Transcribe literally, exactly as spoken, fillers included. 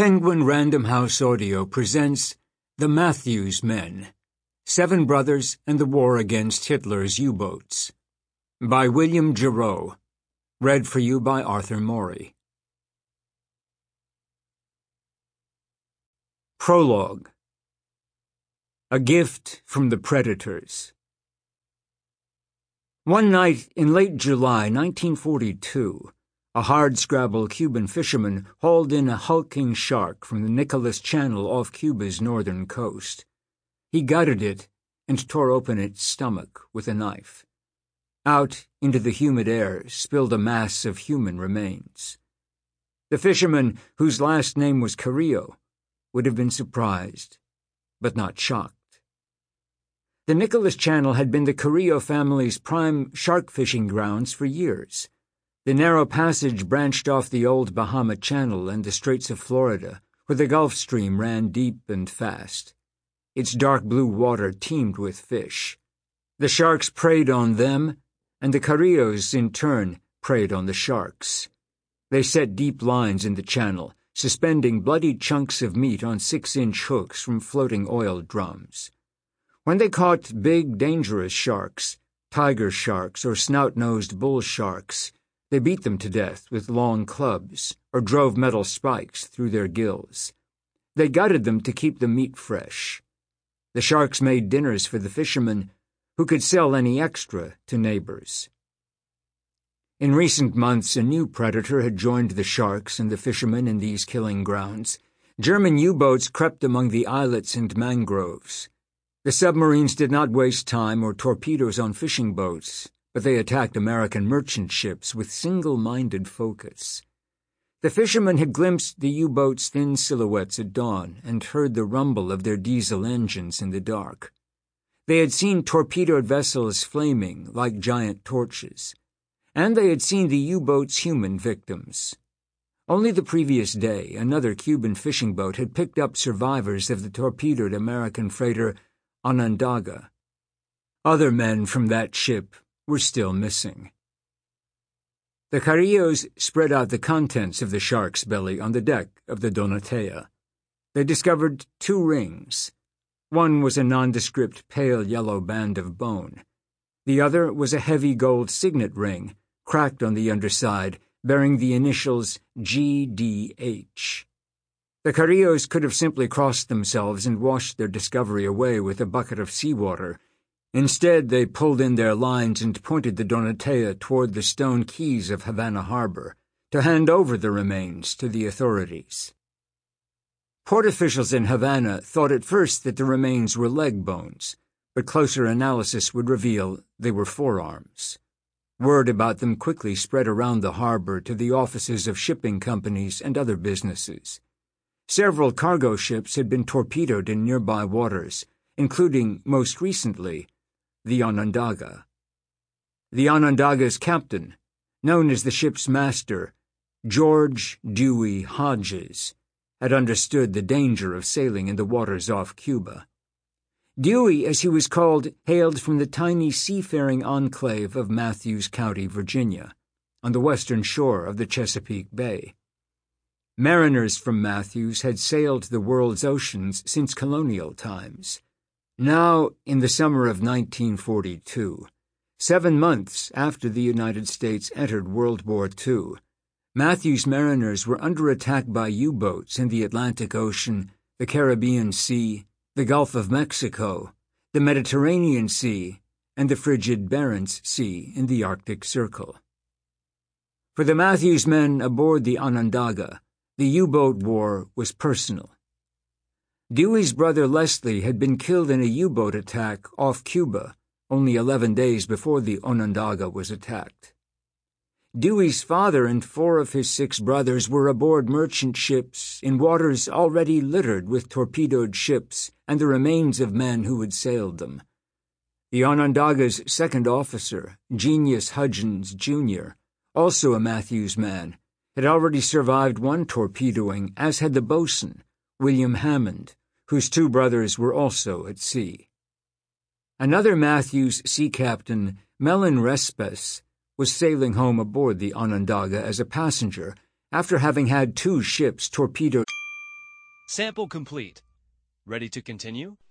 Penguin Random House Audio presents The Matthews Men, Seven Brothers and the War Against Hitler's U-Boats, by William Giroux, read for you by Arthur Morey. Prologue. A Gift from the Predators. One night in late July nineteen forty-two, a hardscrabble Cuban fisherman hauled in a hulking shark from the Nicholas Channel off Cuba's northern coast. He gutted it and tore open its stomach with a knife. Out into the humid air spilled a mass of human remains. The fisherman, whose last name was Carrillo, would have been surprised, but not shocked. The Nicholas Channel had been the Carrillo family's prime shark fishing grounds for years. The narrow passage branched off the old Bahama Channel and the Straits of Florida, where the Gulf Stream ran deep and fast. Its dark blue water teemed with fish. The sharks preyed on them, and the Carrillos, in turn, preyed on the sharks. They set deep lines in the channel, suspending bloody chunks of meat on six-inch hooks from floating oil drums. When they caught big, dangerous sharks, tiger sharks or snout-nosed bull sharks, they beat them to death with long clubs or drove metal spikes through their gills. They gutted them to keep the meat fresh. The sharks made dinners for the fishermen, who could sell any extra to neighbors. In recent months, a new predator had joined the sharks and the fishermen in these killing grounds. German U-boats crept among the islets and mangroves. The submarines did not waste time or torpedoes on fishing boats, but they attacked American merchant ships with single-minded focus. The fishermen had glimpsed the U-boats' thin silhouettes at dawn and heard the rumble of their diesel engines in the dark. They had seen torpedoed vessels flaming like giant torches, and they had seen the U-boats' human victims. Only the previous day, another Cuban fishing boat had picked up survivors of the torpedoed American freighter Onondaga. Other men from that ship were still missing. The Carrillos spread out the contents of the shark's belly on the deck of the Donatea. They discovered two rings. One was a nondescript pale yellow band of bone. The other was a heavy gold signet ring, cracked on the underside, bearing the initials G D H. The Carrillos could have simply crossed themselves and washed their discovery away with a bucket of seawater. Instead, they pulled in their lines and pointed the Donatea toward the stone quays of Havana Harbor to hand over the remains to the authorities. Port officials in Havana thought at first that the remains were leg bones, but closer analysis would reveal they were forearms. Word about them quickly spread around the harbor to the offices of shipping companies and other businesses. Several cargo ships had been torpedoed in nearby waters, including, most recently, the Onondaga. The Onondaga's captain, known as the ship's master, George Dewey Hodges, had understood the danger of sailing in the waters off Cuba. Dewey, as he was called, hailed from the tiny seafaring enclave of Matthews County, Virginia, on the western shore of the Chesapeake Bay. Mariners from Matthews had sailed the world's oceans since colonial times. Now, in the summer of nineteen forty-two, seven months after the United States entered World War Two, Matthews mariners were under attack by U-boats in the Atlantic Ocean, the Caribbean Sea, the Gulf of Mexico, the Mediterranean Sea, and the frigid Barents Sea in the Arctic Circle. For the Matthews men aboard the Onondaga, the U-boat war was personal. Dewey's brother Leslie had been killed in a U-boat attack off Cuba only eleven days before the Onondaga was attacked. Dewey's father and four of his six brothers were aboard merchant ships in waters already littered with torpedoed ships and the remains of men who had sailed them. The Onondaga's second officer, Genius Hudgens, Junior, also a Matthews man, had already survived one torpedoing, as had the boatswain, William Hammond, whose two brothers were also at sea. Another Matthews sea captain, Mellon Respes, was sailing home aboard the Onondaga as a passenger after having had two ships torpedoed. Sample complete. Ready to continue?